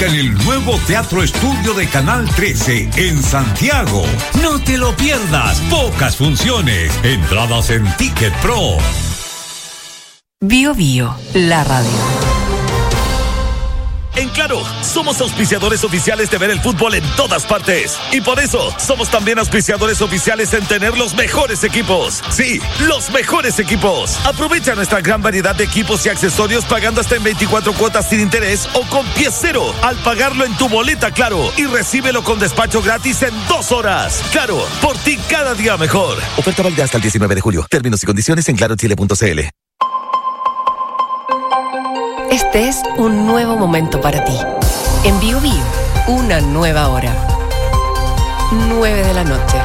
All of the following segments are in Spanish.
en el nuevo Teatro Estudio de Canal 13 en Santiago. No te lo pierdas. Pocas funciones. Entradas en Ticket Pro. Bio Bio, la radio. En Claro, somos auspiciadores oficiales de ver el fútbol en todas partes. Y por eso, somos también auspiciadores oficiales en tener los mejores equipos. Sí, los mejores equipos. Aprovecha nuestra gran variedad de equipos y accesorios pagando hasta en 24 cuotas sin interés o con pie cero al pagarlo en tu boleta Claro. Y recíbelo con despacho gratis en 2 horas. Claro, por ti cada día mejor. Oferta válida hasta el 19 de julio. Términos y condiciones en clarochile.cl. Este es un nuevo momento para ti. En Bio Bio, una nueva hora. 9 de la noche.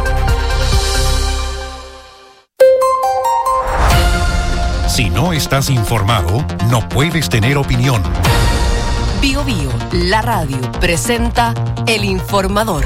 Si no estás informado, no puedes tener opinión. Bio Bio, la radio, presenta El Informador.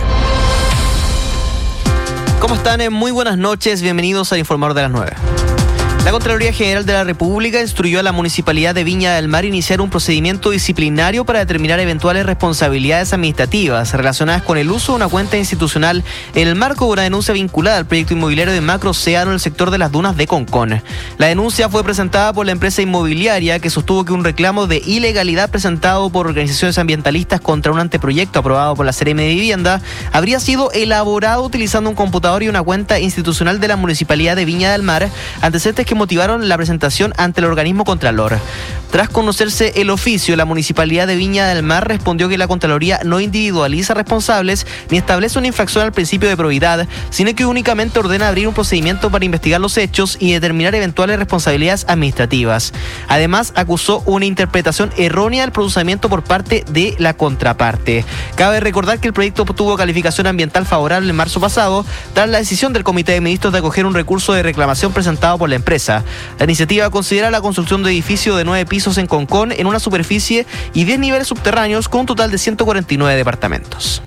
¿Cómo están? Muy buenas noches, bienvenidos al Informador de las 9. La Contraloría General de la República instruyó a la Municipalidad de Viña del Mar iniciar un procedimiento disciplinario para determinar eventuales responsabilidades administrativas relacionadas con el uso de una cuenta institucional en el marco de una denuncia vinculada al proyecto inmobiliario de Macroceano en el sector de las dunas de Concón. La denuncia fue presentada por la empresa inmobiliaria que sostuvo que un reclamo de ilegalidad presentado por organizaciones ambientalistas contra un anteproyecto aprobado por la CRM de Vivienda habría sido elaborado utilizando un computador y una cuenta institucional de la Municipalidad de Viña del Mar, antecedentes que motivaron la presentación ante el organismo Contralor. Tras conocerse el oficio, la Municipalidad de Viña del Mar respondió que la Contraloría no individualiza responsables ni establece una infracción al principio de probidad, sino que únicamente ordena abrir un procedimiento para investigar los hechos y determinar eventuales responsabilidades administrativas. Además, acusó una interpretación errónea del procedimiento por parte de la contraparte. Cabe recordar que el proyecto obtuvo calificación ambiental favorable en marzo pasado, tras la decisión del Comité de Ministros de acoger un recurso de reclamación presentado por la empresa. La iniciativa considera la construcción de edificio de 9 pisos en Concón en una superficie y 10 niveles subterráneos con un total de 149 departamentos.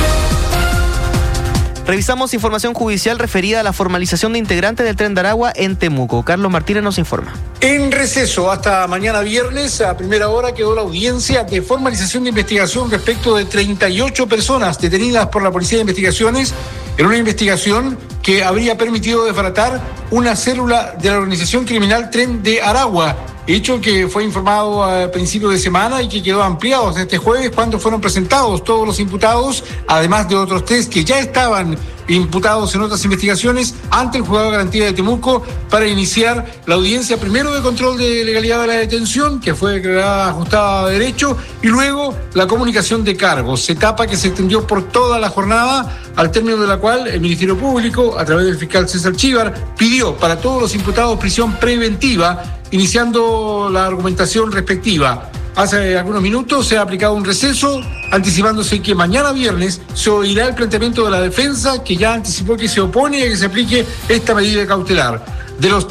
Revisamos información judicial referida a la formalización de integrantes del Tren de Aragua en Temuco. Carlos Martínez nos informa. En receso hasta mañana viernes, a primera hora, quedó la audiencia de formalización de investigación respecto de 38 personas detenidas por la Policía de Investigaciones en una investigación que habría permitido desbaratar una célula de la organización criminal Tren de Aragua, hecho que fue informado a principio de semana y que quedó ampliado hasta este jueves cuando fueron presentados todos los imputados, además de otros 3 que ya estaban imputados en otras investigaciones ante el Juzgado de Garantía de Temuco para iniciar la audiencia primero de control de legalidad de la detención, que fue declarada ajustada a derecho, y luego la comunicación de cargos, etapa que se extendió por toda la jornada, al término de la cual el Ministerio Público, a través del fiscal César Chívar, pidió para todos los imputados prisión preventiva, iniciando la argumentación respectiva. Hace algunos minutos se ha aplicado un receso, anticipándose que mañana viernes se oirá el planteamiento de la defensa, que ya anticipó que se opone a que se aplique esta medida cautelar. De los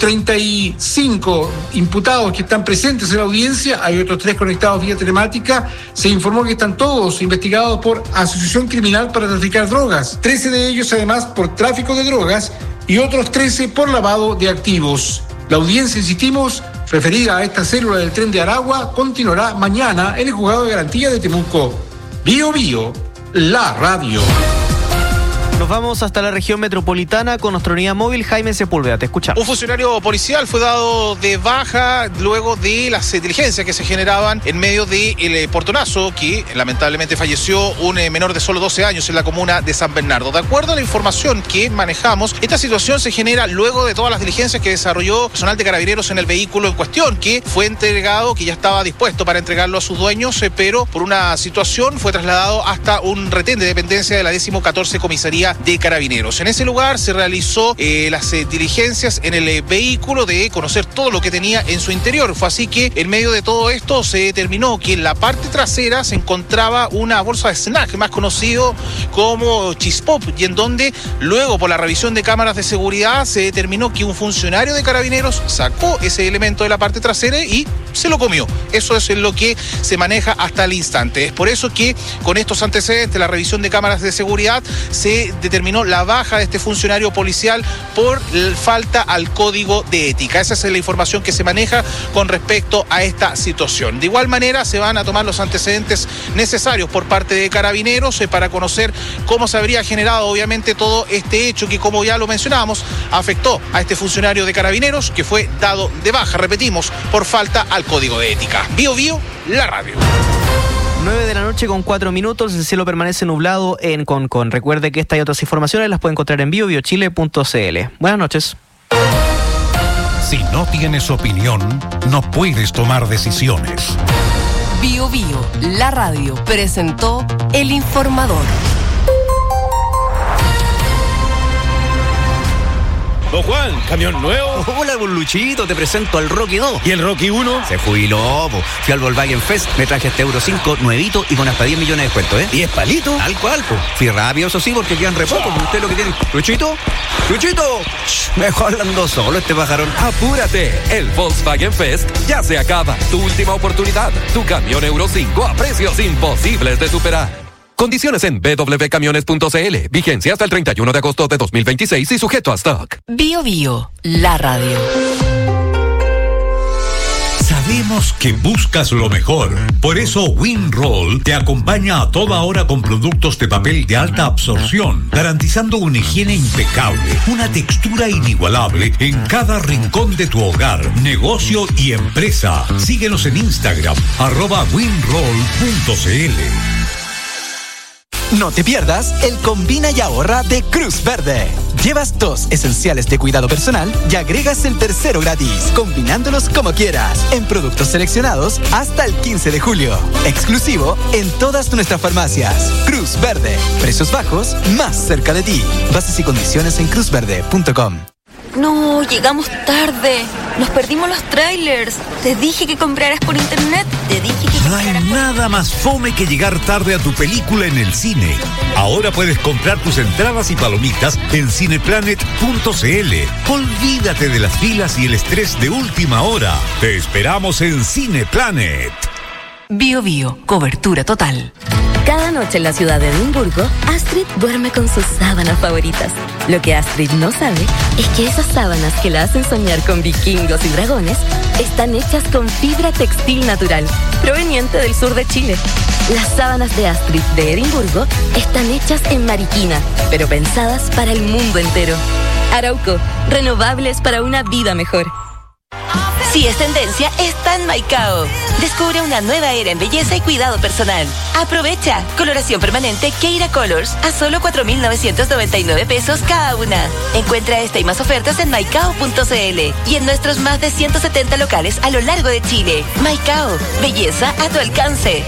35 imputados que están presentes en la audiencia, hay otros 3 conectados vía telemática. Se informó que están todos investigados por asociación criminal para traficar drogas. 13 de ellos, además, por tráfico de drogas y otros 13 por lavado de activos. La audiencia, insistimos, referida a esta célula del Tren de Aragua, continuará mañana en el Juzgado de Garantía de Temuco. Bio Bio, la radio. Nos vamos hasta la región metropolitana con nuestra unidad móvil. Jaime Sepúlveda, te escuchamos. Un funcionario policial fue dado de baja luego de las diligencias que se generaban en medio del portonazo que lamentablemente falleció un menor de solo 12 años en la comuna de San Bernardo. De acuerdo a la información que manejamos, esta situación se genera luego de todas las diligencias que desarrolló personal de Carabineros en el vehículo en cuestión, que fue entregado, que ya estaba dispuesto para entregarlo a sus dueños, pero por una situación fue trasladado hasta un retén de dependencia de la 14ª Comisaría de Carabineros. En ese lugar se realizó las diligencias en el vehículo de conocer todo lo que tenía en su interior. Fue así que en medio de todo esto se determinó que en la parte trasera se encontraba una bolsa de snack, más conocido como chispop, y en donde luego por la revisión de cámaras de seguridad se determinó que un funcionario de Carabineros sacó ese elemento de la parte trasera y se lo comió. Eso es lo que se maneja hasta el instante. Es por eso que con estos antecedentes, la revisión de cámaras de seguridad, se determinó la baja de este funcionario policial por falta al código de ética. Esa es la información que se maneja con respecto a esta situación. De igual manera, se van a tomar los antecedentes necesarios por parte de Carabineros para conocer cómo se habría generado, obviamente, todo este hecho que, como ya lo mencionábamos, afectó a este funcionario de Carabineros que fue dado de baja, repetimos, por falta al código de ética. Bio Bio, la radio. 9 de la noche con 4 minutos, el cielo permanece nublado en Concón. Recuerde que esta y otras informaciones las puede encontrar en biobiochile.cl. Buenas noches. Si no tienes opinión, no puedes tomar decisiones. Bio Bio, la radio, presentó El Informador. Don Juan, camión nuevo. Hola, don Luchito, te presento al Rocky 2. ¿Y el Rocky 1? Se jubiló, po. Fui al Volkswagen Fest, me traje este Euro 5 nuevito y con hasta 10 millones de descuento, ¿eh? ¿10 palitos? Tal cual, po. Fui rápido, eso sí, porque quedan re poco. Usted lo que tiene. ¿Luchito? ¡Luchito! Mejor hablando solo este pajarón. Apúrate, el Volkswagen Fest ya se acaba. Tu última oportunidad. Tu camión Euro 5 a precios imposibles de superar. Condiciones en www.camiones.cl. Vigencia hasta el 31 de agosto de 2026 y sujeto a stock. Bio Bio, la radio. Sabemos que buscas lo mejor. Por eso WinRoll te acompaña a toda hora con productos de papel de alta absorción, garantizando una higiene impecable, una textura inigualable en cada rincón de tu hogar, negocio y empresa. Síguenos en Instagram, @winroll.cl. No te pierdas el Combina y Ahorra de Cruz Verde. Llevas 2 esenciales de cuidado personal y agregas el tercero gratis, combinándolos como quieras, en productos seleccionados hasta el 15 de julio. Exclusivo en todas nuestras farmacias. Cruz Verde. Precios bajos, más cerca de ti. Bases y condiciones en cruzverde.com. No, llegamos tarde. Nos perdimos los trailers. Te dije que compraras por internet. No hay nada más fome que llegar tarde a tu película en el cine. Ahora puedes comprar tus entradas y palomitas en cineplanet.cl. Olvídate de las filas y el estrés de última hora. Te esperamos en Cineplanet. Bio Bio, cobertura total. Cada noche en la ciudad de Edimburgo, Astrid duerme con sus sábanas favoritas. Lo que Astrid no sabe es que esas sábanas que la hacen soñar con vikingos y dragones están hechas con fibra textil natural, proveniente del sur de Chile. Las sábanas de Astrid de Edimburgo están hechas en Mariquina, pero pensadas para el mundo entero. Arauco, renovables para una vida mejor. Si es tendencia, está en Maicao. Descubre una nueva era en belleza y cuidado personal. Aprovecha. Coloración permanente Keira Colors a solo 4.999 pesos cada una. Encuentra esta y más ofertas en maicao.cl y en nuestros más de 170 locales a lo largo de Chile. Maicao. Belleza a tu alcance.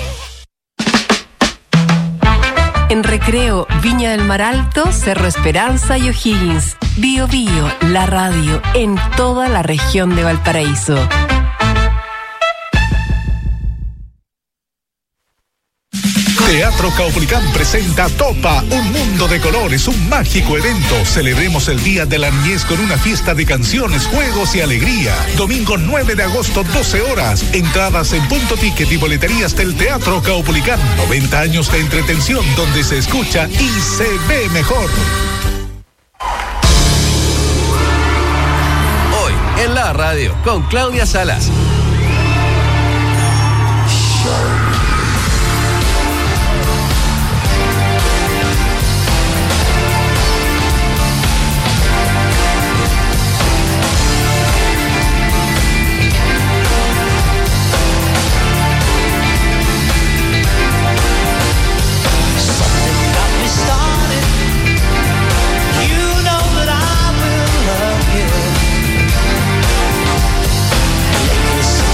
En Recreo, Viña del Mar Alto, Cerro Esperanza y O'Higgins. Bio Bio, la radio, en toda la región de Valparaíso. Teatro Caupolicán presenta Topa, un mundo de colores, un mágico evento. Celebremos el Día de la Niñez con una fiesta de canciones, juegos y alegría. Domingo 9 de agosto, 12 horas. Entradas en Punto Ticket y boleterías del Teatro Caupolicán. 90 años de entretención donde se escucha y se ve mejor. Hoy en la radio con Claudia Salas. Legacy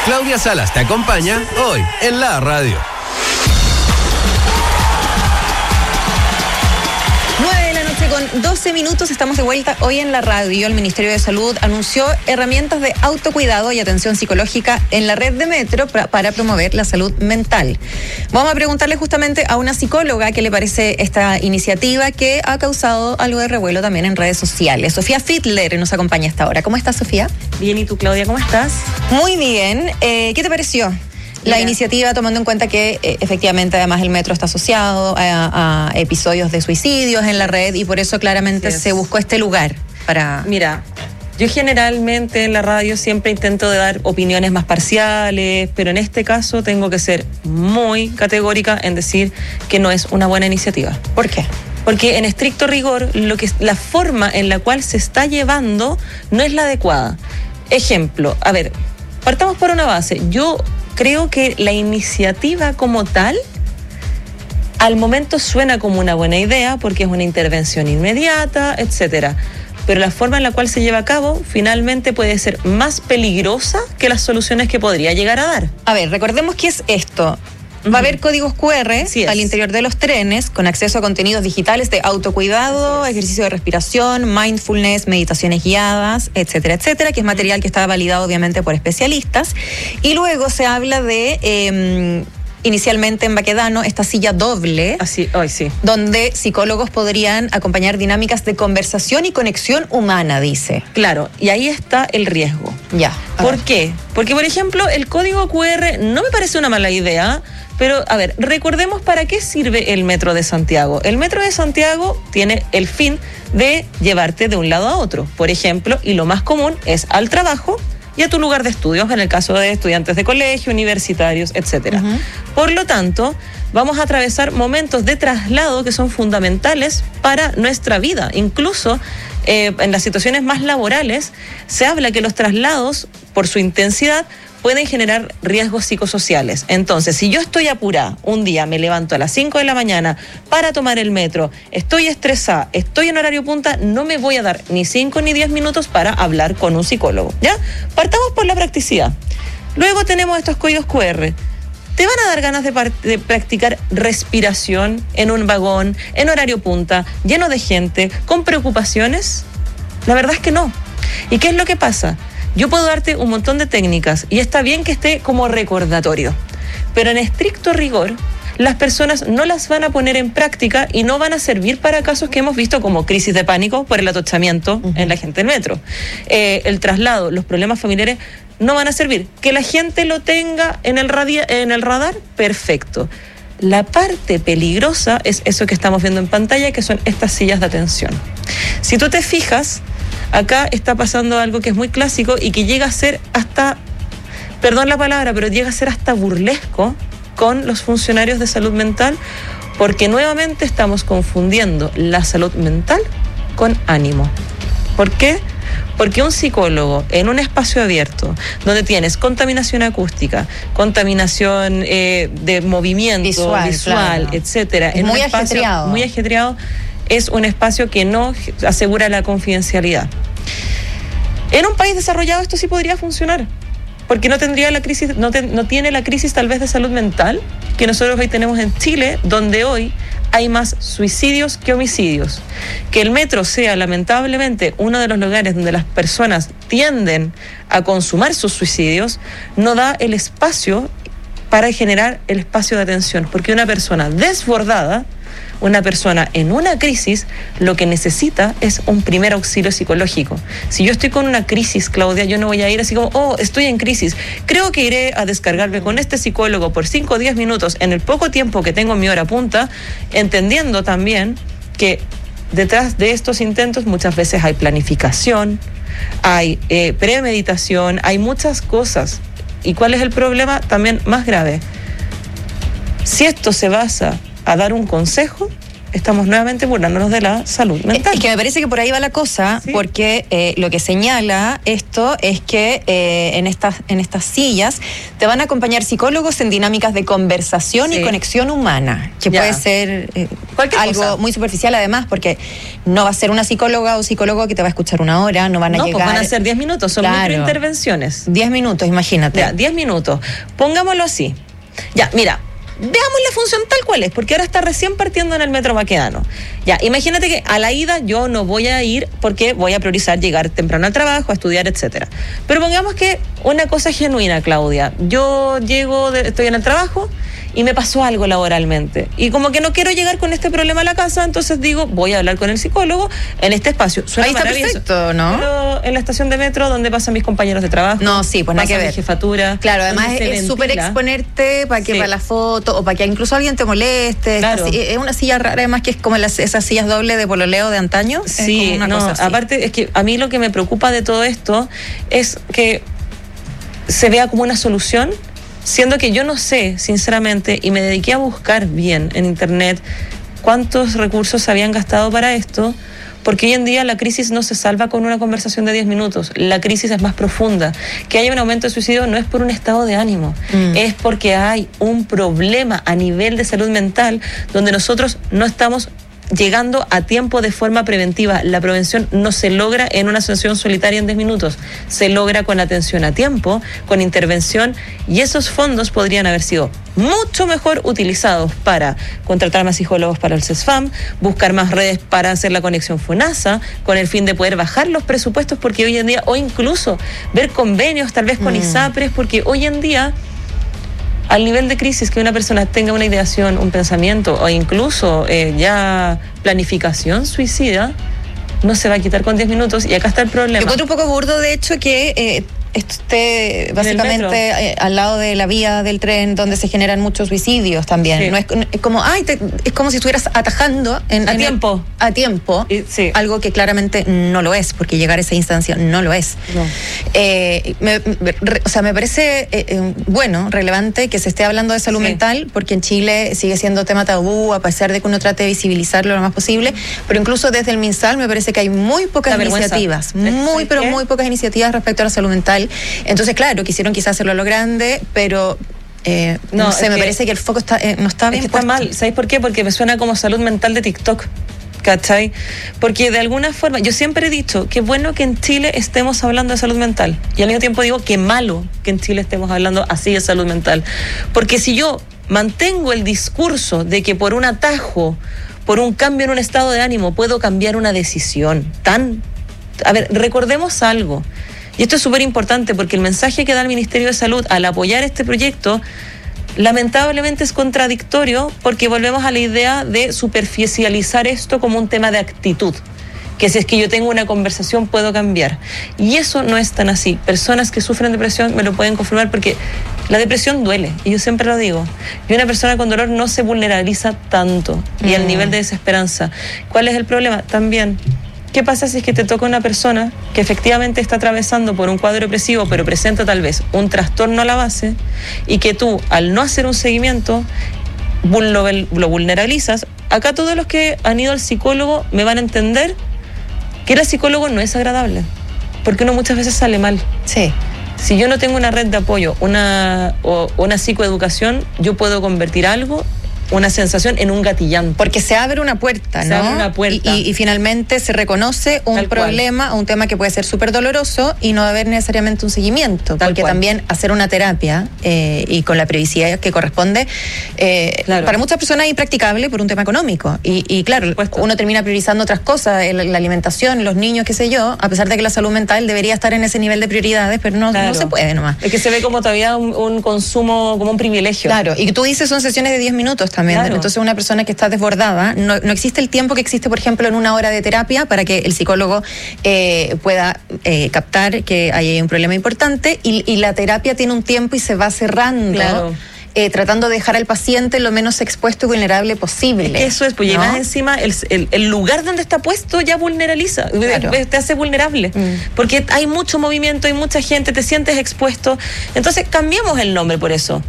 Claudia Salas te acompaña hoy en la radio. 12 minutos, estamos de vuelta hoy en la radio. El Ministerio de Salud anunció herramientas de autocuidado y atención psicológica en la red de Metro para promover la salud mental. Vamos a preguntarle justamente a una psicóloga qué le parece esta iniciativa que ha causado algo de revuelo también en redes sociales. Sofía Fiedler nos acompaña hasta ahora. ¿Cómo estás, Sofía? Bien, ¿y tú, Claudia, cómo estás? Muy bien. ¿Qué te pareció la iniciativa, tomando en cuenta que efectivamente además el metro está asociado a episodios de suicidios en la red y por eso claramente se buscó este lugar para... Mira, yo generalmente en la radio siempre intento de dar opiniones más parciales, pero en este caso tengo que ser muy categórica en decir que no es una buena iniciativa. ¿Por qué? Porque en estricto rigor la forma en la cual se está llevando no es la adecuada. Ejemplo, a ver, partamos por una base. Yo creo que la iniciativa como tal, al momento suena como una buena idea porque es una intervención inmediata, etcétera. Pero la forma en la cual se lleva a cabo finalmente puede ser más peligrosa que las soluciones que podría llegar a dar. A ver, recordemos qué es esto. Va a haber códigos QR al interior de los trenes con acceso a contenidos digitales de autocuidado, ejercicio de respiración, mindfulness, meditaciones guiadas, etcétera, etcétera, que es material que está validado obviamente por especialistas. Y luego se habla de... inicialmente en Baquedano, esta silla doble, donde psicólogos podrían acompañar dinámicas de conversación y conexión humana, dice. Claro, y ahí está el riesgo. Ya. ¿Por qué? Porque, por ejemplo, el código QR no me parece una mala idea, pero, a ver, recordemos para qué sirve el Metro de Santiago. El Metro de Santiago tiene el fin de llevarte de un lado a otro, por ejemplo, y lo más común es al trabajo y a tu lugar de estudios, en el caso de estudiantes de colegio, universitarios, etcétera. Por lo tanto, vamos a atravesar momentos de traslado que son fundamentales para nuestra vida. Incluso en las situaciones más laborales se habla que los traslados, por su intensidad, pueden generar riesgos psicosociales. Entonces, si yo estoy apurada, un día me levanto a las 5 de la mañana para tomar el metro, estoy estresada, estoy en horario punta, no me voy a dar ni 5 ni 10 minutos para hablar con un psicólogo, ¿ya? Partamos por la practicidad. Luego tenemos estos códigos QR. ¿Te van a dar ganas de practicar respiración en un vagón, en horario punta, lleno de gente, con preocupaciones? La verdad es que no. ¿Y qué es lo que pasa? Yo puedo darte un montón de técnicas y está bien que esté como recordatorio, pero en estricto rigor las personas no las van a poner en práctica y no van a servir para casos que hemos visto como crisis de pánico por el atochamiento en la gente del metro. El traslado, los problemas familiares no van a servir. Que la gente lo tenga en el radar, perfecto. La parte peligrosa es eso que estamos viendo en pantalla, que son estas sillas de atención. Si tú te fijas, acá está pasando algo que es muy clásico y que llega a ser hasta, perdón la palabra, pero llega a ser hasta burlesco con los funcionarios de salud mental, porque nuevamente estamos confundiendo la salud mental con ánimo. ¿Por qué? Porque un psicólogo en un espacio abierto, donde tienes contaminación acústica, contaminación de movimiento visual, claro, etcétera, en muy un espacio muy ajetreado, es un espacio que no asegura la confidencialidad. En un país desarrollado esto sí podría funcionar, porque no tendría la crisis, no tiene la crisis tal vez de salud mental que nosotros hoy tenemos en Chile, donde hoy hay más suicidios que homicidios. Que el metro sea lamentablemente uno de los lugares donde las personas tienden a consumar sus suicidios, no da el espacio para generar el espacio de atención, porque una persona desbordada, una persona en una crisis, lo que necesita es un primer auxilio psicológico. Si yo estoy con una crisis, Claudia, yo no voy a ir así como, estoy en crisis, creo que iré a descargarme con este psicólogo por 5 o 10 minutos en el poco tiempo que tengo en mi hora punta, entendiendo también que detrás de estos intentos muchas veces hay planificación, hay premeditación, hay muchas cosas. ¿Y cuál es el problema también más grave? Si esto se basa a dar un consejo, estamos nuevamente burlándonos de la salud mental. Es que me parece que por ahí va la cosa, ¿sí? Porque lo que señala esto es que en estas sillas te van a acompañar psicólogos en dinámicas de conversación y conexión humana, que puede ser algo cosa. Muy superficial además, porque no va a ser una psicóloga o psicólogo que te va a escuchar una hora, no van a llegar... No, pues van a ser 10 minutos, son microintervenciones. 10 minutos, imagínate. Ya, 10 minutos. Pongámoslo así. Ya, mira, veamos la función tal cual es, porque ahora está recién partiendo en el Metro Baquedano. Ya, imagínate que a la ida yo no voy a ir porque voy a priorizar llegar temprano al trabajo, a estudiar, etcétera. Pero pongamos que una cosa genuina, Claudia. Yo estoy en el trabajo y me pasó algo laboralmente. Y como que no quiero llegar con este problema a la casa, entonces digo, voy a hablar con el psicólogo en este espacio. Suena ahí está perfecto, ¿no? Pero en la estación de metro, donde pasan mis compañeros de trabajo. No, sí, pues nada que ver. Mi jefatura. Claro, además es súper exponerte para que para la foto o para que incluso alguien te moleste. Claro. Es una silla rara, además que es como esas sillas dobles de pololeo de antaño. Sí, es cosa así. Aparte es que a mí lo que me preocupa de todo esto es que se vea como una solución, siendo que yo no sé, sinceramente, y me dediqué a buscar bien en internet cuántos recursos se habían gastado para esto, porque hoy en día la crisis no se salva con una conversación de 10 minutos. La crisis es más profunda. Que haya un aumento de suicidio no es por un estado de ánimo, es porque hay un problema a nivel de salud mental donde nosotros no estamos llegando a tiempo de forma preventiva. La prevención no se logra en una sesión solitaria en 10 minutos, se logra con atención a tiempo, con intervención, y esos fondos podrían haber sido mucho mejor utilizados para contratar más psicólogos para el CESFAM, buscar más redes para hacer la conexión FONASA, con el fin de poder bajar los presupuestos, porque hoy en día, o incluso ver convenios tal vez con ISAPRES, porque hoy en día al nivel de crisis que una persona tenga una ideación, un pensamiento o incluso ya planificación suicida, no se va a quitar con 10 minutos, y acá está el problema. Yo encuentro un poco burdo, de hecho, que esto esté básicamente al lado de la vía del tren donde se generan muchos suicidios también. Sí. No es como, es como si estuvieras atajando a tiempo, algo que claramente no lo es, porque llegar a esa instancia no lo es. No. Me parece relevante que se esté hablando de salud mental, porque en Chile sigue siendo tema tabú, a pesar de que uno trate de visibilizarlo lo más posible, pero incluso desde el MinSal me parece que hay muy pocas iniciativas, muy pocas iniciativas respecto a la salud mental. Entonces, claro, quisieron quizás hacerlo a lo grande, pero me parece que el foco no está bien. Está mal. ¿Sabéis por qué? Porque me suena como salud mental de TikTok, ¿cachai? Porque de alguna forma, yo siempre he dicho que bueno que en Chile estemos hablando de salud mental, y al mismo tiempo digo que malo que en Chile estemos hablando así de salud mental, porque si yo mantengo el discurso de que por un atajo, por un cambio en un estado de ánimo puedo cambiar una decisión recordemos algo. Y esto es súper importante, porque el mensaje que da el Ministerio de Salud al apoyar este proyecto lamentablemente es contradictorio, porque volvemos a la idea de superficializar esto como un tema de actitud, que si es que yo tengo una conversación puedo cambiar. Y eso no es tan así. Personas que sufren depresión me lo pueden confirmar, porque la depresión duele, y yo siempre lo digo. Y una persona con dolor no se vulnerabiliza tanto, y al nivel de desesperanza. ¿Cuál es el problema? También, ¿qué pasa si es que te toca una persona que efectivamente está atravesando por un cuadro depresivo, pero presenta tal vez un trastorno a la base, y que tú, al no hacer un seguimiento, lo vulnerabilizas? Acá todos los que han ido al psicólogo me van a entender que ir al psicólogo no es agradable, porque uno muchas veces sale mal. Sí. Si yo no tengo una red de apoyo, una psicoeducación, yo puedo convertir algo, una sensación, en un gatillante. Porque se abre una puerta, ¿no? Se abre una puerta. Y finalmente se reconoce un problema, un tema que puede ser súper doloroso, y no va a haber necesariamente un seguimiento. Porque también hacer una terapia y con la periodicidad que corresponde, para muchas personas es impracticable por un tema económico. Y claro, uno termina priorizando otras cosas, la alimentación, los niños, qué sé yo, a pesar de que la salud mental debería estar en ese nivel de prioridades, pero no se puede nomás. Es que se ve como todavía un consumo, como un privilegio. Claro, y tú dices son sesiones de 10 minutos también. Claro. Entonces una persona que está desbordada, no existe el tiempo que existe, por ejemplo, en una hora de terapia, para que el psicólogo pueda captar que hay un problema importante, y la terapia tiene un tiempo y se va cerrando. Claro. Tratando de dejar al paciente lo menos expuesto y vulnerable posible. Eso es, pues, ¿no? Y más encima el lugar donde está puesto ya vulnerabiliza, claro, te hace vulnerable, porque hay mucho movimiento, hay mucha gente, te sientes expuesto. Entonces cambiemos el nombre por eso.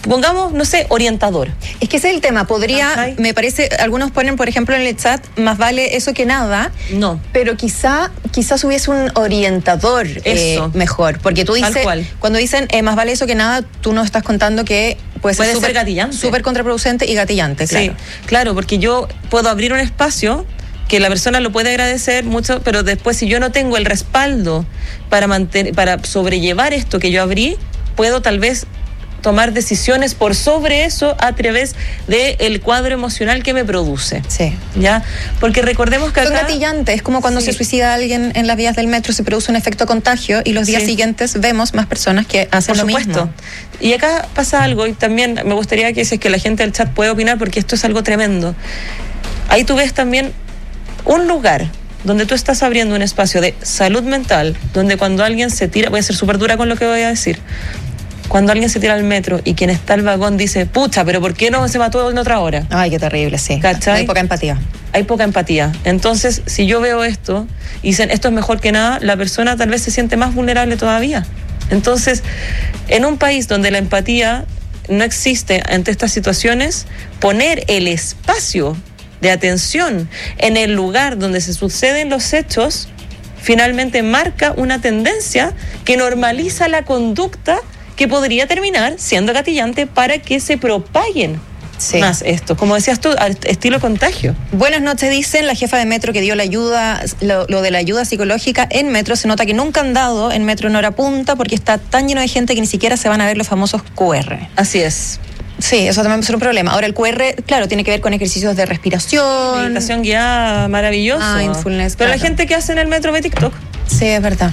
pongamos, no sé, orientador. Es que ese es el tema. Podría, me parece, algunos ponen, por ejemplo, en el chat, más vale eso que nada. No. Pero quizás hubiese un orientador mejor. Porque tú dices, cuando dicen más vale eso que nada, tú nos estás contando que puede ser súper gatillante. Súper contraproducente y gatillante, claro. Sí, claro, porque yo puedo abrir un espacio que la persona lo puede agradecer mucho, pero después si yo no tengo el respaldo para sobrellevar esto que yo abrí, puedo tal vez tomar decisiones por sobre eso a través del cuadro emocional que me produce. Sí. ¿Ya? Porque recordemos que son gatillantes, es como cuando se suicida alguien en las vías del metro, se produce un efecto contagio y los días siguientes vemos más personas que hacen lo mismo. Y acá pasa algo, y también me gustaría que si es que la gente del chat puede opinar, porque esto es algo tremendo. Ahí tú ves también un lugar donde tú estás abriendo un espacio de salud mental, donde cuando alguien se tira, voy a ser súper dura con lo que voy a decir, cuando alguien se tira al metro y quien está al vagón dice, pucha, pero ¿por qué no se mató en otra hora? Ay, qué terrible, sí. ¿Cachai? Hay poca empatía. Hay poca empatía. Entonces, si yo veo esto y dicen, esto es mejor que nada, la persona tal vez se siente más vulnerable todavía. Entonces, en un país donde la empatía no existe ante estas situaciones, poner el espacio de atención en el lugar donde se suceden los hechos, finalmente marca una tendencia que normaliza la conducta que podría terminar siendo gatillante para que se propaguen más esto. Como decías tú, estilo contagio. Buenas noches, dicen la jefa de metro que dio la ayuda, lo de la ayuda psicológica en metro. Se nota que nunca han dado en metro en hora punta porque está tan lleno de gente que ni siquiera se van a ver los famosos QR. Así es. Sí, eso también es un problema. Ahora el QR, claro, tiene que ver con ejercicios de respiración. Meditación guiada, maravilloso. Mindfulness. Pero la gente que hace en el metro ve TikTok. Sí, es verdad.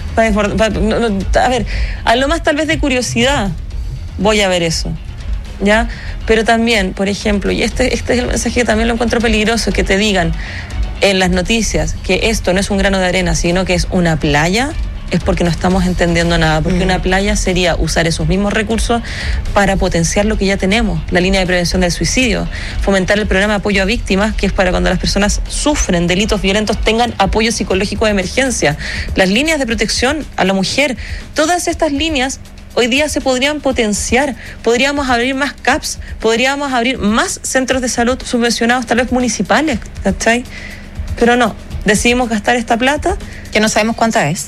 A ver, a lo más tal vez de curiosidad voy a ver eso, ¿ya? Pero también, por ejemplo, y este es el mensaje que también lo encuentro peligroso, que te digan en las noticias que esto no es un grano de arena, sino que es una playa, es porque no estamos entendiendo nada, porque una playa sería usar esos mismos recursos para potenciar lo que ya tenemos, la línea de prevención del suicidio, fomentar el programa de apoyo a víctimas, que es para cuando las personas sufren delitos violentos tengan apoyo psicológico de emergencia, las líneas de protección a la mujer, todas estas líneas hoy día se podrían potenciar, podríamos abrir más CAPS, podríamos abrir más centros de salud subvencionados, tal vez municipales, ¿cachai? Pero no, decidimos gastar esta plata que no sabemos cuánta es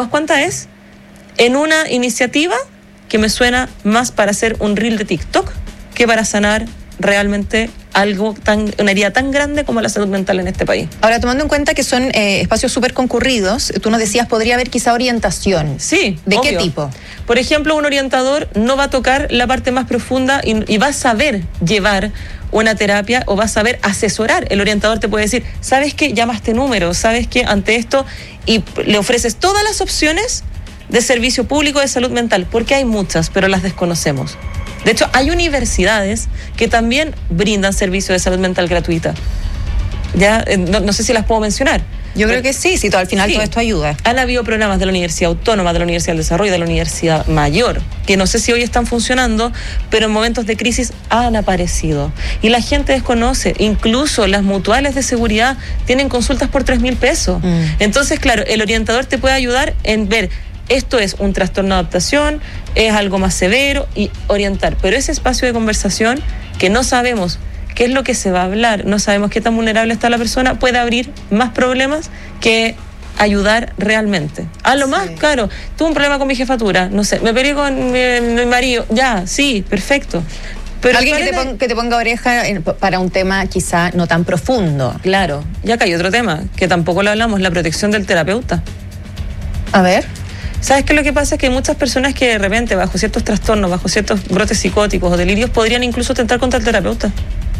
en una iniciativa que me suena más para hacer un reel de TikTok que para sanar realmente una herida tan grande como la salud mental en este país. Ahora, tomando en cuenta que son espacios súper concurridos, tú nos decías, podría haber quizá orientación. Sí, ¿de obvio. qué tipo? Por ejemplo, un orientador no va a tocar la parte más profunda y va a saber llevar una terapia o va a saber asesorar. El orientador te puede decir, ¿sabes qué? Llama a este número, ¿sabes qué? Ante esto, y le ofreces todas las opciones de servicio público de salud mental, porque hay muchas, pero las desconocemos. De hecho, hay universidades que también brindan servicio de salud mental gratuita. Ya, no sé si las puedo mencionar. Yo creo que sí, al final todo esto ayuda. Han habido programas de la Universidad Autónoma, de la Universidad del Desarrollo, de la Universidad Mayor, que no sé si hoy están funcionando, pero en momentos de crisis han aparecido. Y la gente desconoce, incluso las mutuales de seguridad tienen consultas por 3,000 pesos. Entonces, claro, el orientador te puede ayudar en ver, esto es un trastorno de adaptación, es algo más severo, y orientar. Pero ese espacio de conversación que no sabemos qué es lo que se va a hablar, no sabemos qué tan vulnerable está la persona, puede abrir más problemas que ayudar realmente. A lo más, claro, tuve un problema con mi jefatura, no sé, me peleé con mi marido, ya, sí, perfecto. Pero alguien que te ponga oreja para un tema quizá no tan profundo. Claro, ya acá hay otro tema, que tampoco lo hablamos, la protección del terapeuta. A ver. ¿Sabes qué? Lo que pasa es que hay muchas personas que de repente, bajo ciertos trastornos, bajo ciertos brotes psicóticos o delirios, podrían incluso atentar contra el terapeuta.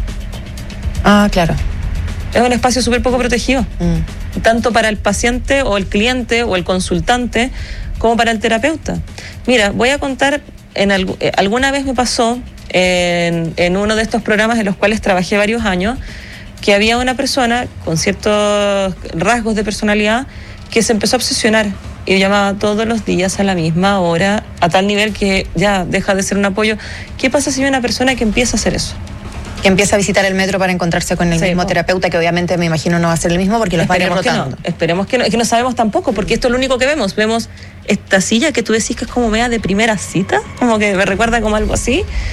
Ah, claro. Es un espacio súper poco protegido, tanto para el paciente o el cliente o el consultante como para el terapeuta. Mira, voy a contar, alguna vez me pasó en uno de estos programas en los cuales trabajé varios años, que había una persona con ciertos rasgos de personalidad que se empezó a obsesionar y llamaba todos los días a la misma hora, a tal nivel que ya deja de ser un apoyo. ¿Qué pasa si hay una persona que empieza a hacer eso? Que empieza a visitar el metro para encontrarse con el mismo terapeuta, que obviamente me imagino no va a ser el mismo porque los va a ir rotando. Esperemos que no, es que no sabemos tampoco, porque esto es lo único que vemos. Vemos esta silla que tú decís que es como media de primera cita, como que me recuerda como algo así,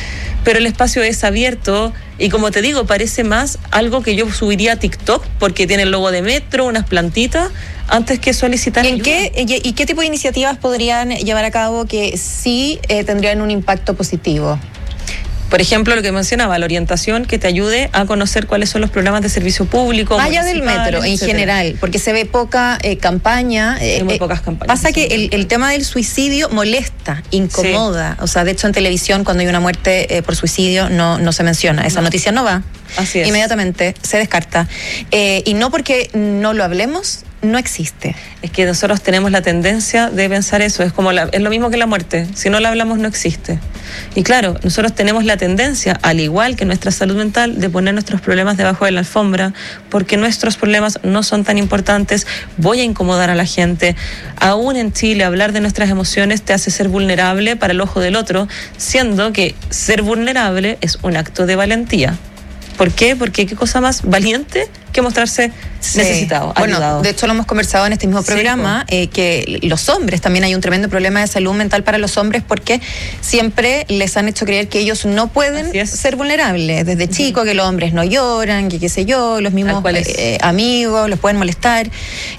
pero el espacio es abierto y, como te digo, parece más algo que yo subiría a TikTok porque tiene el logo de Metro, unas plantitas, antes que solicitar ¿Y qué tipo de iniciativas podrían llevar a cabo que sí tendrían un impacto positivo? Por ejemplo, lo que mencionaba, la orientación que te ayude a conocer cuáles son los programas de servicio público. Allá del metro, en general, porque se ve poca campaña. Hay muy pocas campañas. Pasa que el tema del suicidio molesta, incomoda. Sí. O sea, de hecho, en televisión, cuando hay una muerte por suicidio, no se menciona. Esa noticia no va. Así es. Inmediatamente se descarta. Y no porque no lo hablemos, no existe. Es que nosotros tenemos la tendencia de pensar eso, es lo mismo que la muerte, si no la hablamos no existe. Y claro, nosotros tenemos la tendencia, al igual que nuestra salud mental, de poner nuestros problemas debajo de la alfombra, porque nuestros problemas no son tan importantes, voy a incomodar a la gente. Aún en Chile, hablar de nuestras emociones te hace ser vulnerable para el ojo del otro, siendo que ser vulnerable es un acto de valentía. ¿Por qué? Porque qué cosa más valiente que mostrarse necesitado, ayudado. Bueno, de hecho lo hemos conversado en este mismo programa, que los hombres, también hay un tremendo problema de salud mental para los hombres porque siempre les han hecho creer que ellos no pueden ser vulnerables. Desde chico, que los hombres no lloran, que qué sé yo, los mismos amigos los pueden molestar.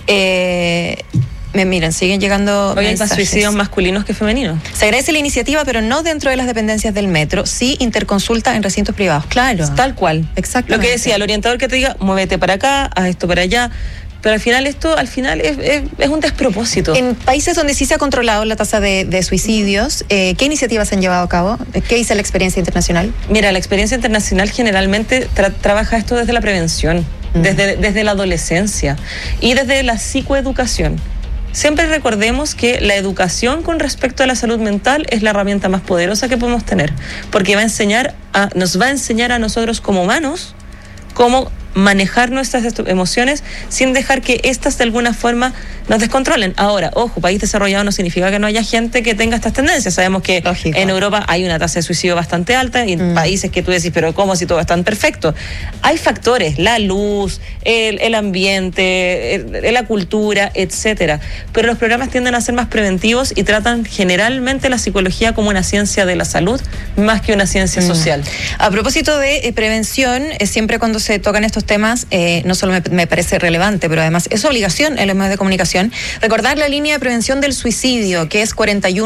Miren, siguen llegando hoy hay más suicidios masculinos que femeninos. Se agradece la iniciativa, pero no dentro de las dependencias del metro, sí interconsulta en recintos privados, claro. Tal cual. Exactamente. Lo que decía, el orientador que te diga, muévete para acá, haz esto para allá, pero al final esto es un despropósito. En países donde sí se ha controlado la tasa de suicidios, ¿qué iniciativas se han llevado a cabo? ¿Qué dice la experiencia internacional? Mira, la experiencia internacional generalmente trabaja esto desde la prevención, desde la adolescencia y desde la psicoeducación. Siempre recordemos que la educación con respecto a la salud mental es la herramienta más poderosa que podemos tener, porque nos va a enseñar a nosotros como humanos cómo manejar nuestras emociones sin dejar que éstas de alguna forma nos descontrolen. Ahora, ojo, país desarrollado no significa que no haya gente que tenga estas tendencias. Sabemos que en Europa hay una tasa de suicidio bastante alta y en países que tú decís, pero ¿cómo si todo es tan perfecto? Hay factores, la luz, el ambiente, la cultura, etcétera. Pero los programas tienden a ser más preventivos y tratan generalmente la psicología como una ciencia de la salud más que una ciencia social. A propósito de prevención, siempre cuando se tocan estos temas, no solo me parece relevante, pero además es obligación en los medios de comunicación recordar la línea de prevención del suicidio, que es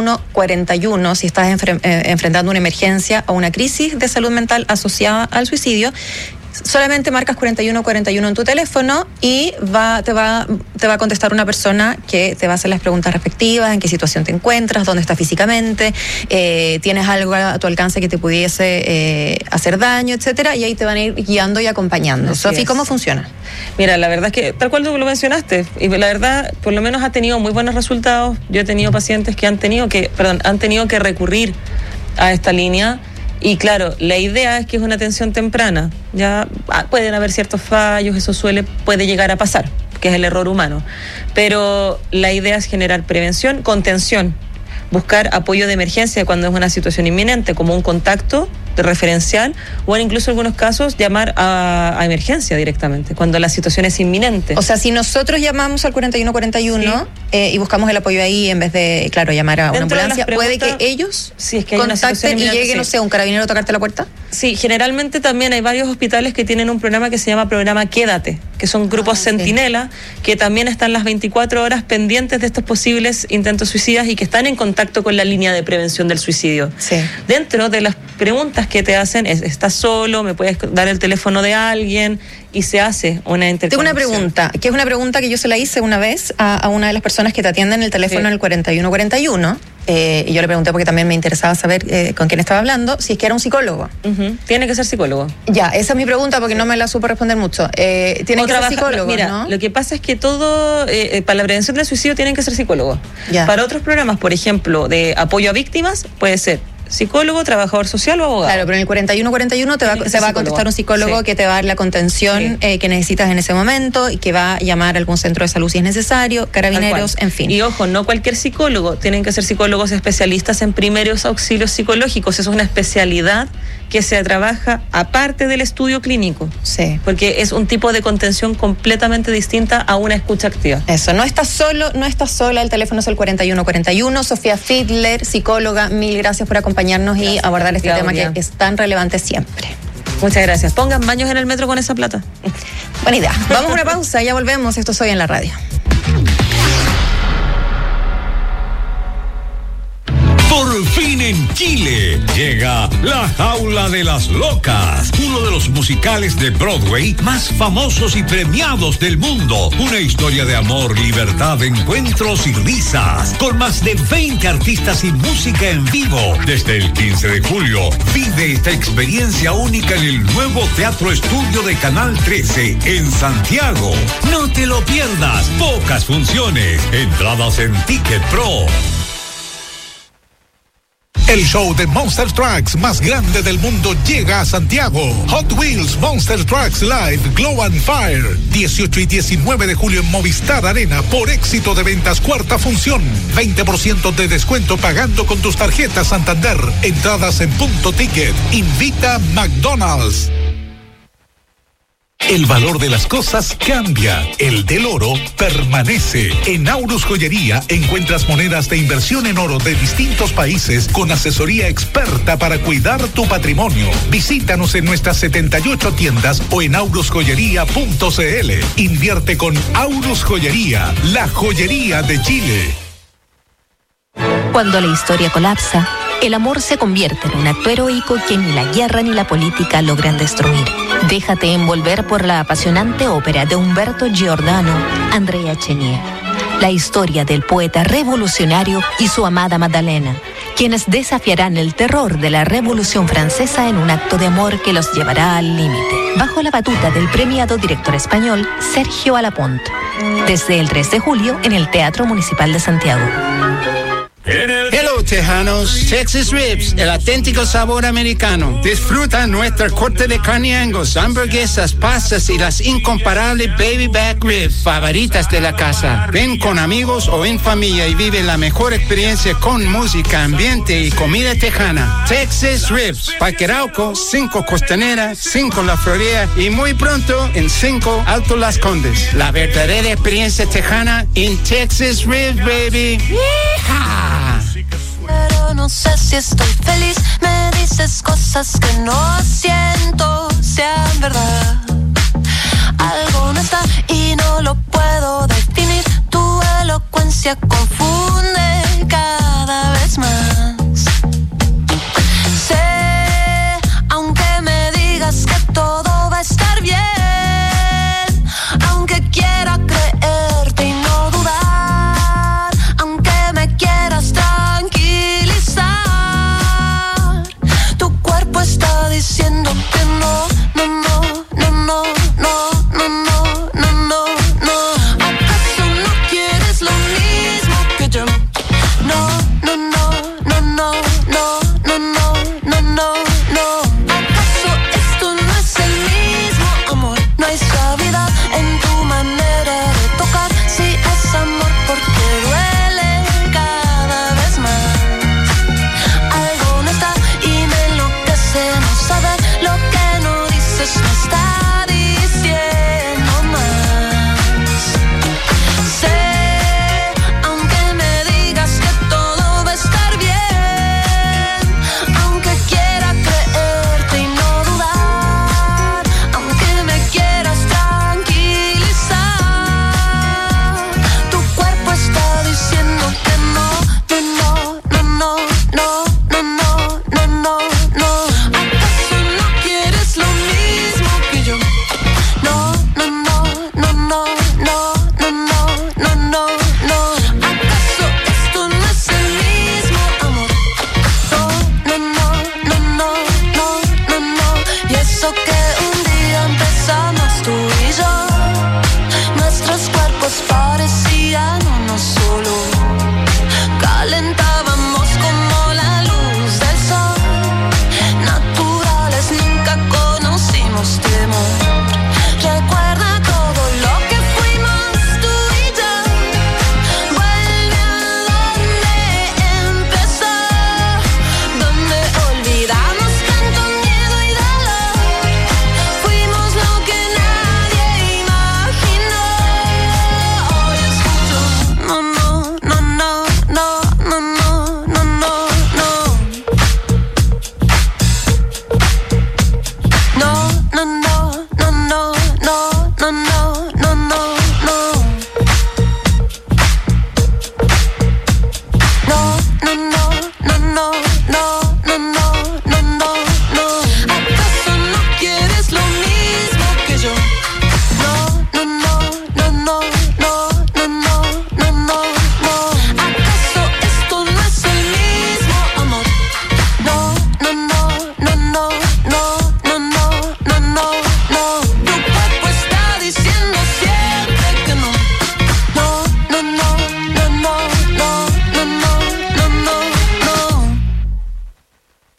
4141, si estás enfrentando una emergencia o una crisis de salud mental asociada al suicidio. Solamente marcas 4141 en tu teléfono y te va a contestar una persona que te va a hacer las preguntas respectivas, en qué situación te encuentras, dónde estás físicamente, tienes algo a tu alcance que te pudiese hacer daño, etcétera, y ahí te van a ir guiando y acompañando. Sofi, ¿cómo funciona? Mira, la verdad es que tal cual tú lo mencionaste, y la verdad por lo menos ha tenido muy buenos resultados. Yo he tenido pacientes que han tenido que recurrir a esta línea. Y claro, la idea es que es una atención temprana. Ya pueden haber ciertos fallos, eso puede llegar a pasar, que es el error humano. Pero la idea es generar prevención, contención, buscar apoyo de emergencia cuando es una situación inminente, como un contacto referencial, o en incluso algunos casos llamar a emergencia directamente, cuando la situación es inminente. O sea, si nosotros llamamos al 4141 y buscamos el apoyo ahí en vez de, claro, llamar a una ambulancia, ¿puede que ellos contacten y llegue, no sé, un carabinero a tocarte la puerta? Sí, generalmente también hay varios hospitales que tienen un programa que se llama Programa Quédate, que son grupos centinela, que también están las 24 horas pendientes de estos posibles intentos suicidas y que están en contacto con la línea de prevención del suicidio. Sí. Dentro de las preguntas que te hacen es, ¿estás solo? ¿Me puedes dar el teléfono de alguien? Y se hace una interconexión. Tengo una pregunta, que es una pregunta que yo se la hice una vez a una de las personas que te atienden el teléfono en el 4141. Y yo le pregunté porque también me interesaba saber con quién estaba hablando, si es que era un psicólogo. Tiene que ser psicólogo. Ya, esa es mi pregunta porque no me la supo responder mucho. Tiene que ser psicólogo, mira, ¿no? Lo que pasa es que todo, para la prevención del suicidio tienen que ser psicólogos. Para otros programas, por ejemplo, de apoyo a víctimas, puede ser psicólogo, trabajador social o abogado. Claro, pero en el 4141 te va a contestar un psicólogo que te va a dar la contención que necesitas en ese momento y que va a llamar a algún centro de salud si es necesario, carabineros, en fin. Y ojo, no cualquier psicólogo, tienen que ser psicólogos especialistas en primeros auxilios psicológicos. Eso es una especialidad que se trabaja aparte del estudio clínico. Sí. Porque es un tipo de contención completamente distinta a una escucha activa. Eso, no estás sola, el teléfono es el 4141. Sofía Fiedler, psicóloga, mil gracias por acompañarnos y abordar este tema que es tan relevante siempre. Muchas gracias. Pongan baños en el metro con esa plata. Buena idea. Vamos a una pausa, ya volvemos. Esto es Hoy en la Radio. Por fin en Chile llega La Jaula de las Locas, uno de los musicales de Broadway más famosos y premiados del mundo. Una historia de amor, libertad, encuentros y risas, con más de 20 artistas y música en vivo. Desde el 15 de julio, vive esta experiencia única en el nuevo Teatro Estudio de Canal 13 en Santiago. No te lo pierdas, pocas funciones, entradas en Ticket Pro. El show de Monster Trucks más grande del mundo llega a Santiago. Hot Wheels Monster Trucks Live Glow and Fire. 18 y 19 de julio en Movistar Arena por éxito de ventas cuarta función. 20% de descuento pagando con tus tarjetas Santander. Entradas en Punto Ticket. Invita McDonald's. El valor de las cosas cambia, el del oro permanece. En Aurus Joyería encuentras monedas de inversión en oro de distintos países con asesoría experta para cuidar tu patrimonio. Visítanos en nuestras 78 tiendas o en aurusjoyería.cl. Invierte con Aurus Joyería, la joyería de Chile. Cuando la historia colapsa, el amor se convierte en un acto heroico que ni la guerra ni la política logran destruir. Déjate envolver por la apasionante ópera de Umberto Giordano, Andrea Chenier. La historia del poeta revolucionario y su amada Magdalena, quienes desafiarán el terror de la Revolución Francesa en un acto de amor que los llevará al límite. Bajo la batuta del premiado director español Sergio Alapont. Desde el 3 de julio en el Teatro Municipal de Santiago. Hello, tejanos. Texas Ribs, el auténtico sabor americano. Disfruta nuestra corte de carne Angus, hamburguesas, pastas y las incomparables baby back ribs favoritas de la casa. Ven con amigos o en familia y vive la mejor experiencia con música, ambiente y comida tejana. Texas Ribs, Parque Arauco, 5 Costanera, 5 La Florida y muy pronto en 5 Alto Las Condes. La verdadera experiencia tejana en Texas Ribs, baby. ¡Yeehaw! Pero no sé si estoy feliz. Me dices cosas que no siento sean verdad. Algo no está y no lo puedo definir. Tu elocuencia confunde cada vez más. Sé, aunque me digas que todo va a estar bien, aunque quiera creerte y no dudar, aunque me quieras tranquilizar, tu cuerpo está diciendo que no, no, no, no, no, no, no, no, no, no, no. ¿Acaso no quieres lo mismo que yo? No, no, no, no, no, no, no, no, no, no, no. ¿Acaso esto no es el mismo amor? No hay suavidad en tu manera de tocar. Si es amor, porque duele cada vez más. Algo no está y me enloquece no saber lo que no dices, me está diciendo más. Sé, aunque me digas que todo va a estar bien, aunque quiera creerte y no dudar, aunque me quieras tranquilizar, tu cuerpo está diciendo que no, no, no, no, no, no, no, no, no, no. ¿Acaso no quieres lo mismo que yo? No, no, no, no, no, no, no, no, no, no, no. ¿Acaso esto no es el mismo amor? No, no, no, no, no, no, no. Y eso que un día empezamos tú y yo, nuestros cuerpos parecían uno solo. Calentábamos como la luz del sol. Naturales, nunca conocimos temor. Recuerda todo lo que fuimos tú y yo. Vuelve a donde empezó, donde olvidamos tanto miedo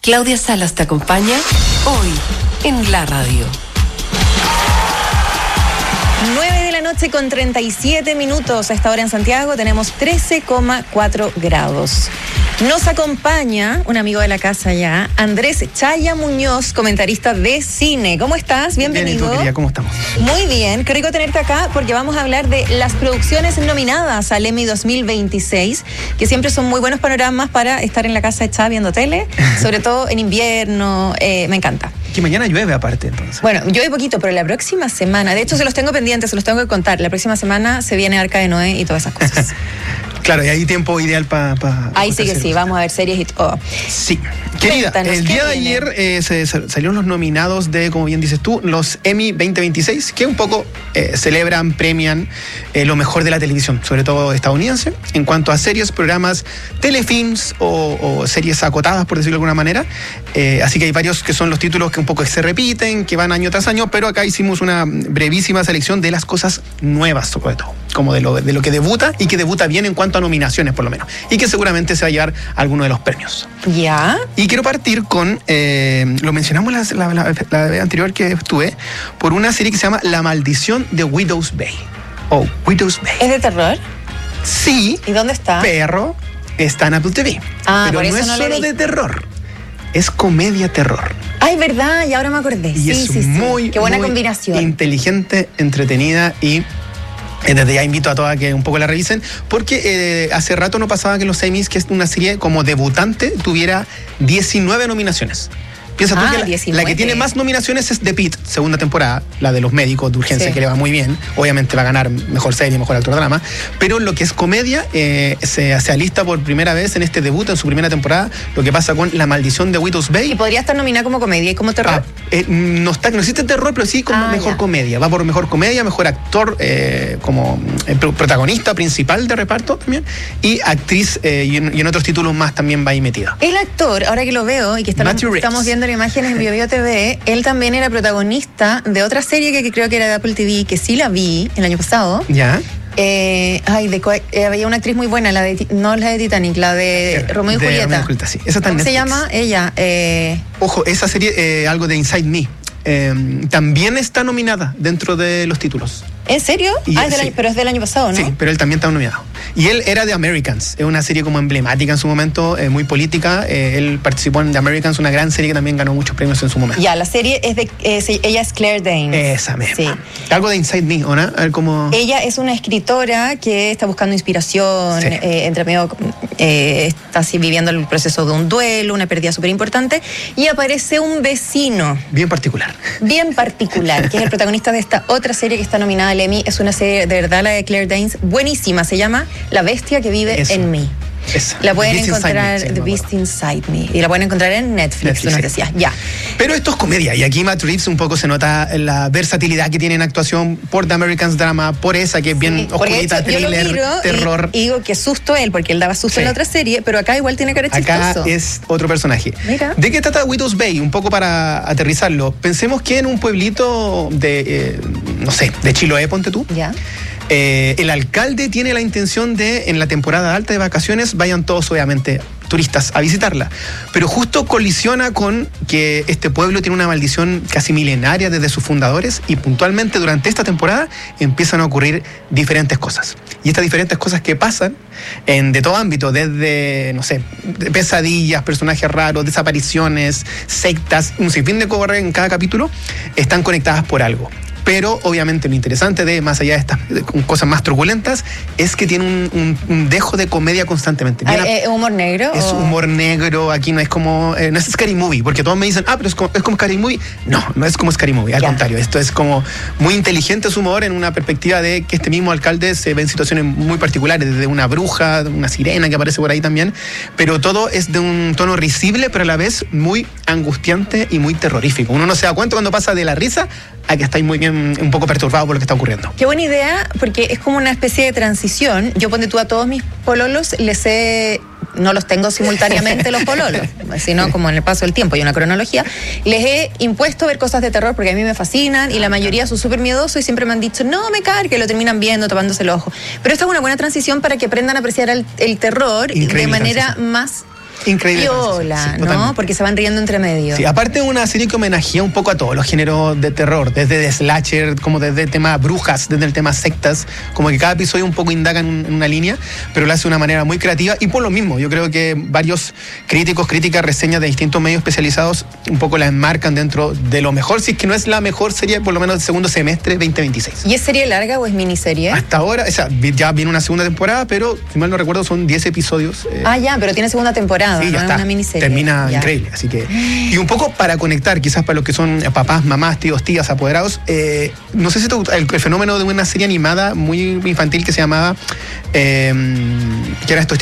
Claudia Salas te acompaña hoy en la radio. 9:37 a esta hora en Santiago. Tenemos 13,4 grados. Nos acompaña un amigo de la casa ya, Andrés Chaya Muñoz, comentarista de cine. ¿Cómo estás? Bienvenido. Bien, ¿y tú, querida? ¿Cómo estamos? Muy bien, qué rico tenerte acá porque vamos a hablar de las producciones nominadas al Emmy 2026, que siempre son muy buenos panoramas para estar en la casa echada viendo tele, sobre todo en invierno. Me encanta. Que mañana llueve aparte, entonces. Bueno, llueve poquito, pero la próxima semana, de hecho se los tengo pendientes, se los tengo que contar. La próxima semana se viene Arca de Noé y todas esas cosas. Claro, y hay tiempo ideal para... Ahí sí que sí, vamos a ver series y todo. Sí. Querida, Cuéntanos, el día de ayer salieron los nominados de, como bien dices tú, los Emmy 2026, que un poco celebran, premian lo mejor de la televisión, sobre todo estadounidense, en cuanto a series, programas, telefilms o series acotadas, por decirlo de alguna manera. Así que hay varios que son los títulos que un poco se repiten, que van año tras año, pero acá hicimos una brevísima selección de las cosas nuevas, sobre todo, como de lo que debuta y que debuta bien en cuanto a nominaciones, por lo menos, y que seguramente se va a llevar alguno de los premios. Ya. Y quiero partir con, lo mencionamos la vez anterior que estuve, por una serie que se llama La Maldición de Widow's Bay. O Widow's Bay. ¿Es de terror? Sí. ¿Y dónde está? Pero está en Apple TV. Ah, pero por no eso es no solo de terror, es comedia terror. Ay, verdad, y ahora me acordé. Y es muy, qué buena muy combinación. Inteligente, entretenida y... Desde ya invito a todas que un poco la revisen, porque hace rato no pasaba que los Emmys, que es una serie como debutante, tuviera 19 nominaciones. Piensa tú que la que tiene más nominaciones es The Pitt, segunda temporada, la de los médicos de urgencia, que le va muy bien. Obviamente va a ganar mejor serie, mejor actor de drama. Pero lo que es comedia se alista por primera vez en este debut, en su primera temporada, lo que pasa con La Maldición de Widow's Bay. ¿Y podría estar nominada como comedia y como terror? No existe terror, pero sí como mejor comedia. Va por mejor comedia, mejor actor, como protagonista principal de reparto también, y actriz, y en otros títulos más también va ahí metida. El actor, ahora que lo veo y que estamos viendo imágenes en BioBio TV, él también era protagonista de otra serie que creo que era de Apple TV, que sí la vi el año pasado. Ya. Había una actriz muy buena, no la de Titanic, la de Romeo y Julieta. Romeo y Julieta, sí. Esa ¿Cómo se llama ella? Ojo, esa serie, algo de Inside Me, también está nominada dentro de los títulos. ¿En serio? Pero es del año pasado, ¿no? Sí, pero él también está nominado. Y él era de Americans, es una serie como emblemática en su momento, muy política. Él participó en The Americans, una gran serie que también ganó muchos premios en su momento. Ya, la serie es ella es Claire Danes. Esa misma. Sí. Algo de Inside Me, ¿o no? A ver cómo... Ella es una escritora que está buscando inspiración, entre medio está así viviendo el proceso de un duelo, una pérdida súper importante, y aparece un vecino. Bien particular. Bien particular, que es el protagonista de esta otra serie que está nominada al Emmy. Es una serie, de verdad, la de Claire Danes, buenísima. Se llama La bestia que vive en mí. Esa. La pueden encontrar, The Beast Inside Me. Y la pueden encontrar en Netflix, tú nos decías. Ya. Pero esto es comedia. Y aquí Matt Reeves un poco se nota la versatilidad que tiene en actuación por The Americans Drama, por esa que es bien oscurita, thriller, terror. Y digo, qué susto él, porque él daba susto en la otra serie, pero acá igual tiene cara chistoso. Acá es otro personaje. Mira. ¿De qué trata Widow's Bay? Un poco para aterrizarlo. Pensemos que en un pueblito de, no sé, de Chiloé, ponte tú. Ya. El alcalde tiene la intención de, en la temporada alta de vacaciones, vayan todos obviamente turistas a visitarla, pero justo colisiona con que este pueblo tiene una maldición casi milenaria desde sus fundadores, y puntualmente durante esta temporada empiezan a ocurrir diferentes cosas, y estas diferentes cosas que pasan de todo ámbito, desde, no sé, pesadillas, personajes raros, desapariciones, sectas, un sinfín de cosas en cada capítulo, están conectadas por algo. Pero obviamente lo interesante de, más allá de estas cosas más turbulentas, es que tiene un dejo de comedia constantemente. ¿Humor negro? Es humor negro, aquí no es como, no es Scary Movie, porque todos me dicen, pero es como Scary Movie. No es como Scary Movie, al contrario, esto es como muy inteligente su humor en una perspectiva de que este mismo alcalde se ve en situaciones muy particulares, desde una bruja, una sirena que aparece por ahí también, pero todo es de un tono risible, pero a la vez muy angustiante y muy terrorífico. Uno no se da cuenta cuando pasa de la risa a que estáis muy bien, un poco perturbado por lo que está ocurriendo. Qué buena idea, porque es como una especie de transición. Yo, ponte tú, a todos mis pololos les he... No los tengo simultáneamente los pololos, sino como en el paso del tiempo, hay una cronología. Les he impuesto ver cosas de terror porque a mí me fascinan, y la mayoría son súper miedosos y siempre me han dicho, no me cargue, lo terminan viendo, tapándose el ojo. Pero esta es una buena transición para que aprendan a apreciar el terror de manera más Increíble. Viola, Sí, ¿no? totalmente. Porque se van riendo entre medio. Sí, aparte es una serie que homenajea un poco a todos los géneros de terror, desde de slasher, como desde el tema brujas, desde el tema sectas, como que cada episodio un poco indaga en una línea, pero lo hace de una manera muy creativa y por lo mismo, yo creo que varios críticos, críticas, reseñas de distintos medios especializados un poco la enmarcan dentro de lo mejor, si es que no es la mejor serie, por lo menos del segundo semestre 2026. ¿Y es serie larga o es miniserie? Hasta ahora, o sea, ya viene una segunda temporada, pero si mal no recuerdo son 10 episodios. Ya, pero tiene segunda temporada, Sí, no ya es está. una miniserie. Termina Ya. increíble. Así que. Y un poco para conectar, quizás para los que son papás, mamás, tíos, tías, apoderados. No sé si el fenómeno de una serie animada muy infantil que se llamaba. Que era esto,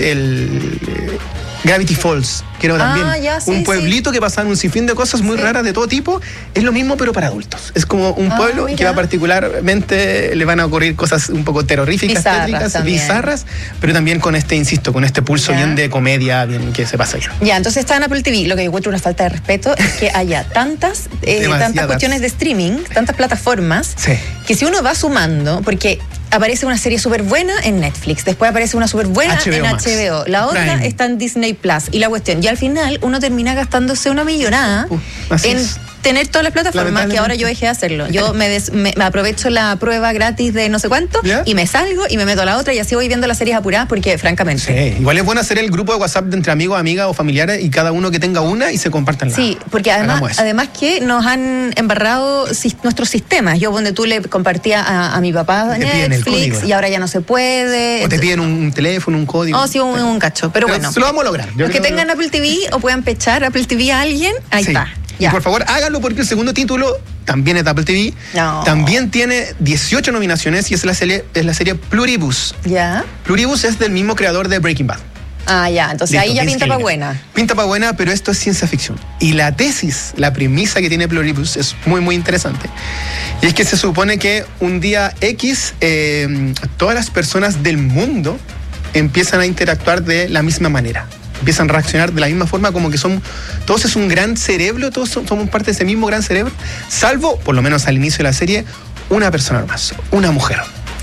Gravity Falls, que era también ya, sí, un pueblito que pasaban un sinfín de cosas muy raras de todo tipo. Es lo mismo, pero para adultos. Es como un pueblo que va particularmente, le van a ocurrir cosas un poco terroríficas, Bizarras tétricas, también. bizarras, pero también con insisto, con este pulso bien de comedia, bien que se pasa bien. Ya, entonces está en Apple TV. Lo que encuentro una falta de respeto es que haya tantas cuestiones de streaming, tantas plataformas, que si uno va sumando, porque aparece una serie súper buena en Netflix, después aparece una súper buena en Max, HBO, la otra Prime. está en Disney Plus y la cuestión. Y al final uno termina gastándose una millonada en tener todas las plataformas, que ahora yo dejé de hacerlo. Yo me aprovecho la prueba gratis de no sé cuánto y me salgo y me meto a la otra y así voy viendo las series apuradas porque francamente. Sí, igual es bueno hacer el grupo de WhatsApp de entre amigos, amigas o familiares y cada uno que tenga una y se compartan la. Sí, porque además que nos han embarrado nuestros sistemas. Yo donde tú le compartía a mi papá Te piden el Netflix código. y ahora ya no se puede. O te piden un teléfono, un código. Oh, sí, un cacho. Pero bueno. Lo vamos a lograr. Los que tengan Apple TV o puedan pechar Apple TV a alguien, ahí está. Y por favor, háganlo porque el segundo título también es de Apple TV. No. También tiene 18 nominaciones y es la serie Pluribus. Ya. Pluribus es del mismo creador de Breaking Bad. Ya. Entonces Listo, ahí ya Vince pinta para Gilligan. buena. Pinta para buena, pero esto es ciencia ficción. Y la tesis, la premisa que tiene Pluribus es muy, muy interesante. Y es que se supone que un día X, todas las personas del mundo empiezan a interactuar de la misma manera. Empiezan a reaccionar de la misma forma, como que todos es un gran cerebro, todos somos parte de ese mismo gran cerebro, salvo, por lo menos al inicio de la serie, una persona más, una mujer.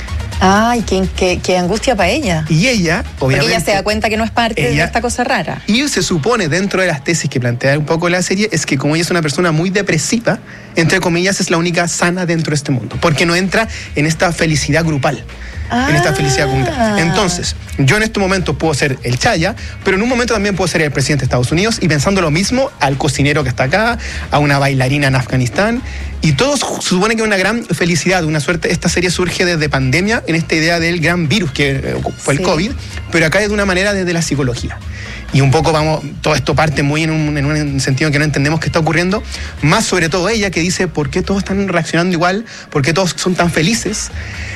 Ay, qué angustia para ella. Y ella, obviamente. Porque ella se da cuenta que no es parte de esta cosa rara. Y se supone, dentro de las tesis que plantea un poco la serie, es que como ella es una persona muy depresiva, entre comillas, es la única sana dentro de este mundo, porque no entra en esta felicidad grupal. En esta felicidad comunitaria. Entonces, yo en este momento puedo ser el Chaya, pero en un momento también puedo ser el presidente de Estados Unidos y pensando lo mismo al cocinero que está acá, a una bailarina en Afganistán, y todo se supone que es una gran felicidad, una suerte. Esta serie surge desde pandemia en esta idea del gran virus que fue el COVID, pero acá es de una manera desde la psicología. Y un poco todo esto parte muy en un sentido en que no entendemos qué está ocurriendo, más sobre todo ella que dice por qué todos están reaccionando igual, por qué todos son tan felices.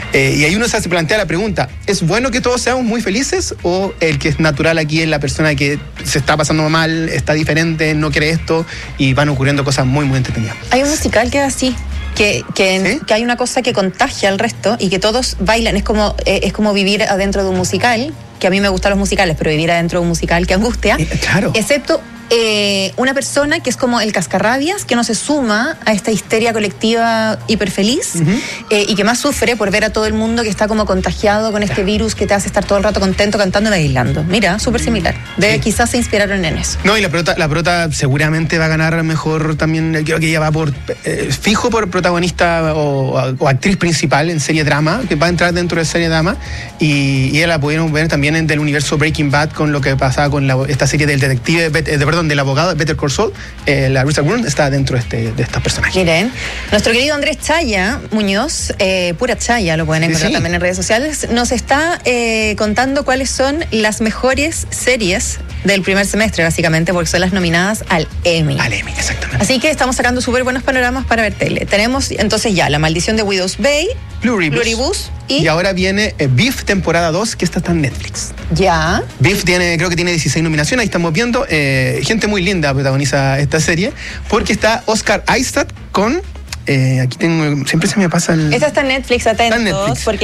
Y ahí uno se plantea la pregunta, ¿es bueno que todos seamos muy felices o el que es natural aquí es la persona que se está pasando mal, está diferente, no quiere esto y van ocurriendo cosas muy, muy entretenidas? Hay un musical que es así. Que hay una cosa que contagia al resto y que todos bailan. Es como vivir adentro de un musical, que a mí me gustan los musicales, pero vivir adentro de un musical que angustia. Claro. Excepto una persona que es como el cascarrabias, que no se suma a esta histeria colectiva hiperfeliz y que más sufre por ver a todo el mundo que está como contagiado con este virus que te hace estar todo el rato contento cantando y bailando. Mira, súper similar. Quizás se inspiraron en eso. No, y la prota seguramente va a ganar mejor también. Creo que ella va fijo por protagonista o actriz principal en serie drama, que va a entrar dentro de serie drama. Y ella la pudieron ver también del universo Breaking Bad con lo que pasaba con esta serie del detective, del abogado Better Call Saul. La Richard Wood está dentro de estos personajes. Miren, nuestro querido Andrés Chaya Muñoz, pura Chaya, lo pueden encontrar también en redes sociales, nos está contando cuáles son las mejores series del primer semestre, básicamente, porque son las nominadas al Emmy. Al Emmy, exactamente. Así que estamos sacando súper buenos panoramas para ver tele. Tenemos entonces ya La Maldición de Widow's Bay, Pluribus y ahora viene Beef temporada 2, que está en Netflix. Ya. Beef creo que tiene 16 nominaciones, ahí estamos viendo. Gente muy linda protagoniza esta serie, porque está Oscar Isaac con... aquí tengo... Siempre se me pasa el... Esta está en Netflix, atentos, Está en Netflix. porque